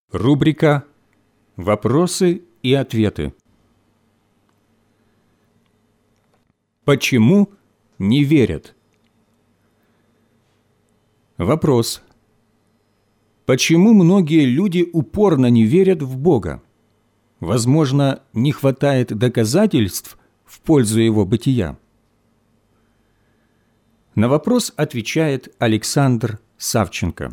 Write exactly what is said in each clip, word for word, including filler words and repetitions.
Рубрика «Вопросы и ответы». Почему не верят? Вопрос. Почему многие люди упорно не верят в Бога? Возможно, не хватает доказательств в пользу Его бытия? На вопрос отвечает Александр Савченко.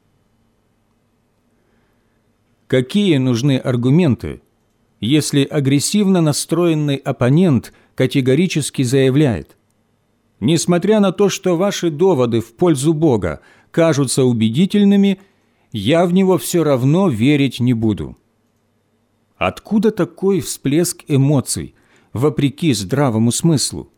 Какие нужны аргументы, если агрессивно настроенный оппонент категорически заявляет: «Несмотря на то, что ваши доводы в пользу Бога кажутся убедительными, я в Него все равно верить не буду». Откуда такой всплеск эмоций, вопреки здравому смыслу?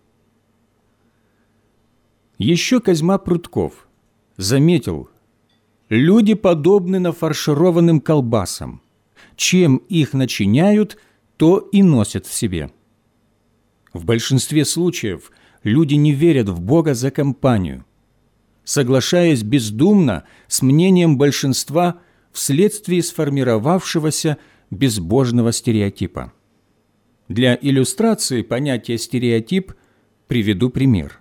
Еще Козьма Прутков заметил: люди подобны нафаршированным колбасам. Чем их начиняют, то и носят в себе. В большинстве случаев люди не верят в Бога за компанию, соглашаясь бездумно с мнением большинства вследствие сформировавшегося безбожного стереотипа. Для иллюстрации понятия «стереотип» приведу пример.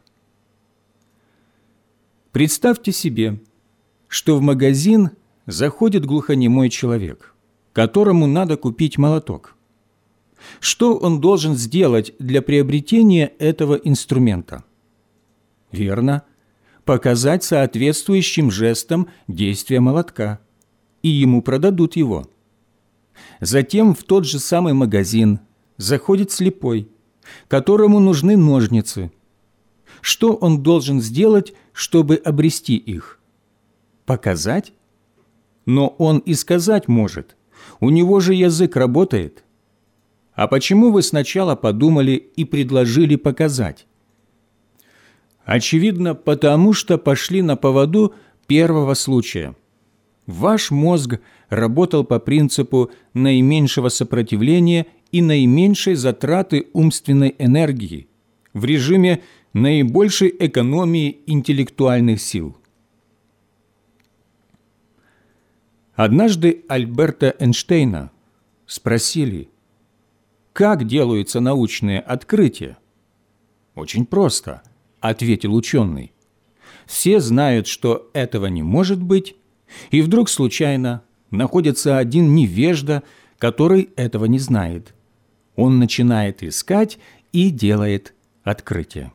Представьте себе, что в магазин заходит глухонемой человек, которому надо купить молоток. Что он должен сделать для приобретения этого инструмента? Верно, показать соответствующим жестом действие молотка, и ему продадут его. Затем в тот же самый магазин заходит слепой, которому нужны ножницы. Что он должен сделать, чтобы обрести их? Показать? Но он и сказать может. У него же язык работает. А почему вы сначала подумали и предложили показать? Очевидно, потому что пошли на поводу первого случая. Ваш мозг работал по принципу наименьшего сопротивления и наименьшей затраты умственной энергии в режиме наибольшей экономии интеллектуальных сил. Однажды Альберта Эйнштейна спросили: «Как делаются научные открытия?» «Очень просто», — ответил ученый. «Все знают, что этого не может быть, и вдруг случайно находится один невежда, который этого не знает. Он начинает искать и делает открытие».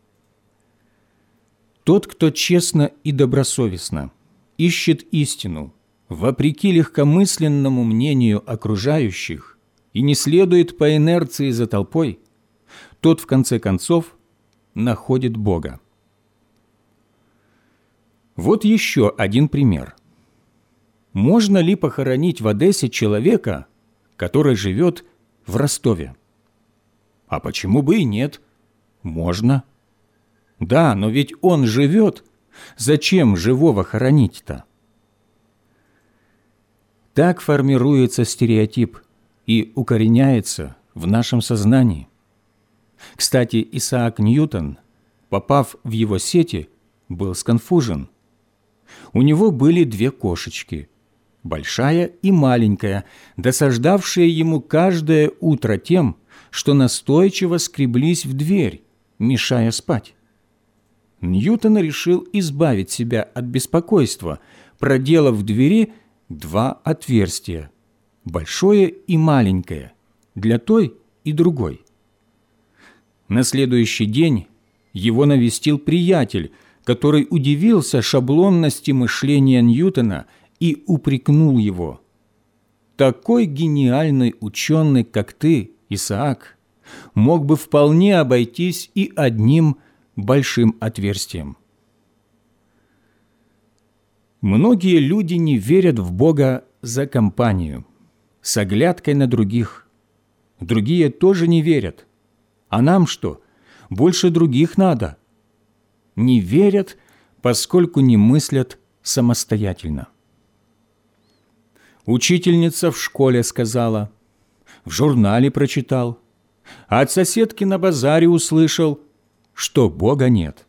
Тот, кто честно и добросовестно ищет истину, вопреки легкомысленному мнению окружающих, и не следует по инерции за толпой, тот, в конце концов, находит Бога. Вот еще один пример. Можно ли похоронить в Одессе человека, который живет в Ростове? А почему бы и нет? Можно. Да, но ведь он живет. Зачем живого хоронить-то? Так формируется стереотип и укореняется в нашем сознании. Кстати, Исаак Ньютон, попав в его сети, был сконфужен. У него были две кошечки, большая и маленькая, досаждавшие ему каждое утро тем, что настойчиво скреблись в дверь, мешая спать. Ньютон решил избавить себя от беспокойства, проделав в двери два отверстия, большое и маленькое, для той и другой. На следующий день его навестил приятель, который удивился шаблонности мышления Ньютона и упрекнул его: «Такой гениальный ученый, как ты, Исаак, мог бы вполне обойтись и одним большим отверстием». Многие люди не верят в Бога за компанию, с оглядкой на других. Другие тоже не верят. А нам что, больше других надо? Не верят, поскольку не мыслят самостоятельно. Учительница в школе сказала, в журнале прочитал, а от соседки на базаре услышал, что Бога нет.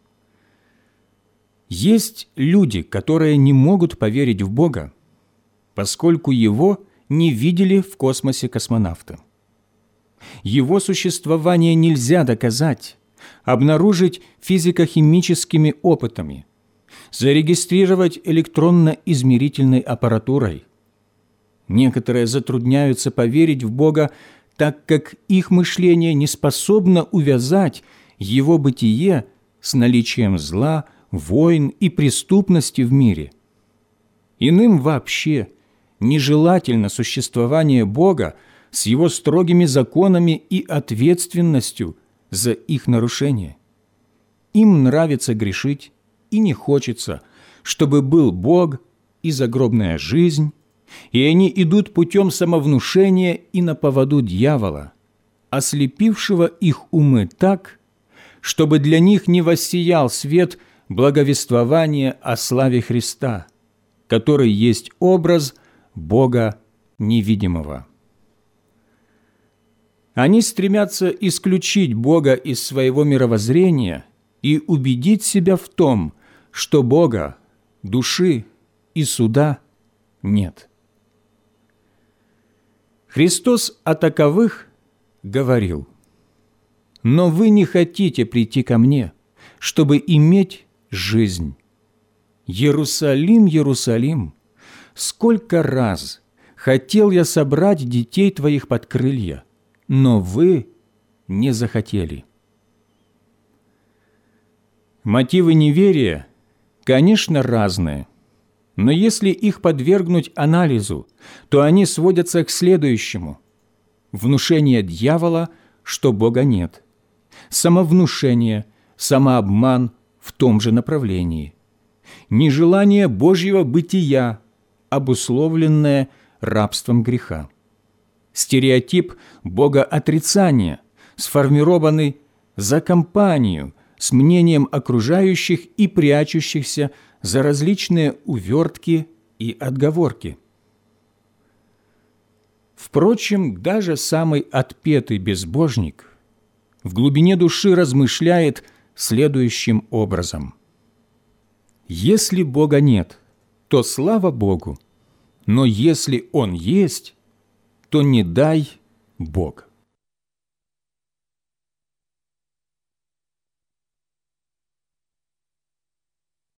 Есть люди, которые не могут поверить в Бога, поскольку его не видели в космосе космонавты. Его существование нельзя доказать, обнаружить физико-химическими опытами, зарегистрировать электронно-измерительной аппаратурой. Некоторые затрудняются поверить в Бога, так как их мышление не способно увязать Его бытие с наличием зла, войн и преступности в мире. Иным вообще нежелательно существование Бога с Его строгими законами и ответственностью за их нарушение. Им нравится грешить, и не хочется, чтобы был Бог и загробная жизнь, и они идут путем самовнушения и на поводу дьявола, ослепившего их умы так, чтобы для них не воссиял свет благовествования о славе Христа, который есть образ Бога невидимого. Они стремятся исключить Бога из своего мировоззрения и убедить себя в том, что Бога, души и суда нет. Христос о таковых говорил: «Но вы не хотите прийти ко Мне, чтобы иметь жизнь. Иерусалим, Иерусалим, сколько раз хотел я собрать детей твоих под крылья, но вы не захотели». Мотивы неверия, конечно, разные, но если их подвергнуть анализу, то они сводятся к следующему: внушение дьявола, что Бога нет, самовнушение, самообман в том же направлении, нежелание Божьего бытия, обусловленное рабством греха, стереотип богоотрицания, сформированный за компанию с мнением окружающих и прячущихся за различные увертки и отговорки. Впрочем, даже самый отпетый безбожник в глубине души размышляет следующим образом: «Если Бога нет, то слава Богу, но если Он есть, то не дай Бог».